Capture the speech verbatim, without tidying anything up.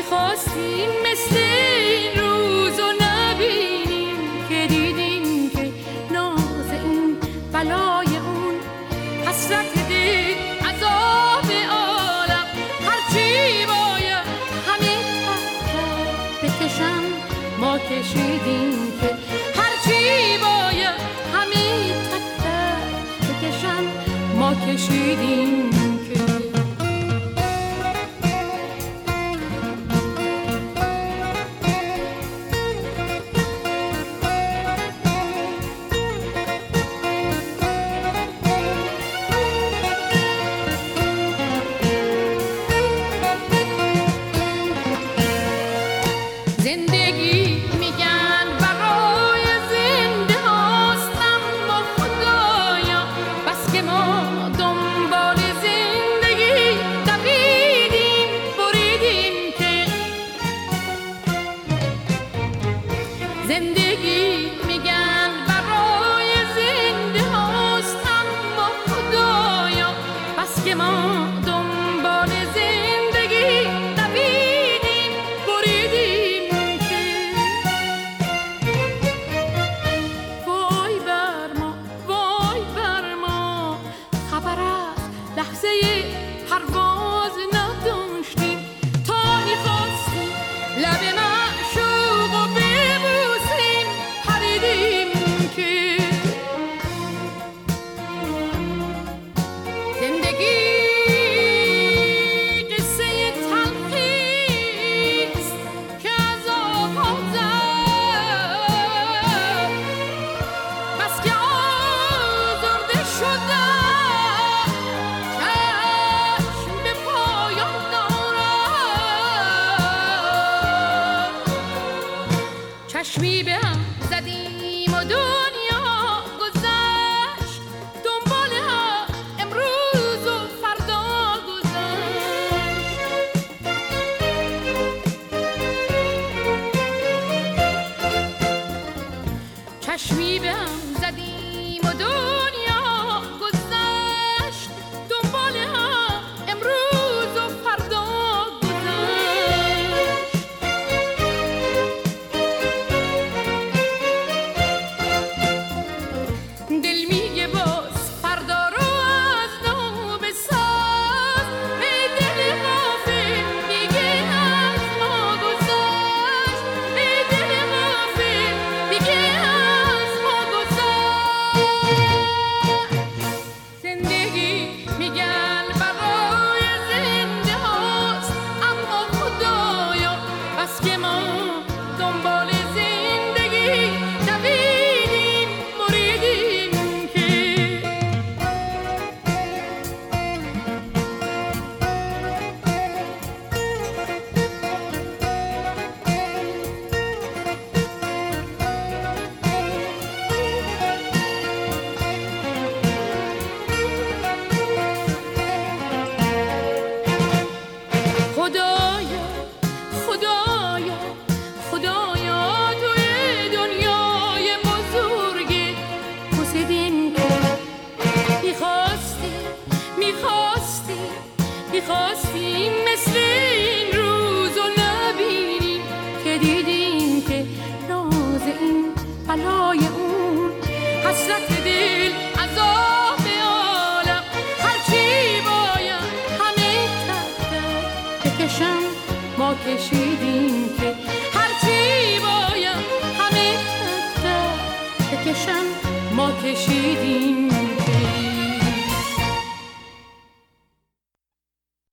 میخواستیم مثل این روزو نبینیم که دیدیم که ناز این بلای اون حسرت دل عذاب عالم هرچی باید همه تحت بکشم ما کشیدیم که هرچی باید همه تحت بکشم ما کشیدیم که زندگی میگن برای زنده هاست اما خدایا بس که ما دنبال زندگی دویدیم بریدیم که زندگی میگن برای زنده هاست اما خدایا بس که ما دنبال زندگی دویدیم بریدیم لحظه پرواز نداشتیم تا میخواستیم لب معشوق و ببوسیم پریدیم که زندگی قصه تلخیست که از آغاز بس که آزرده شدم چشمی به هم زدیم و دنیا گذشت دنبال هم امروز و فردا گذشت چشمی به هم زدیم و دنیا گذشت دنبال هم امروز و فردا خدایا خدایا خدایا توی دنیای بزرگ پرسیدیم که میخواستی میخواستی میخواستیم مثل این روزو نبینیم که دیدیم که ناز این بلای اون حسرت دل عذاب عالم هرچی باید همه تحت بکشم ما کشیدیم که هرچی باید همه تحت بکشم ما کشیدیم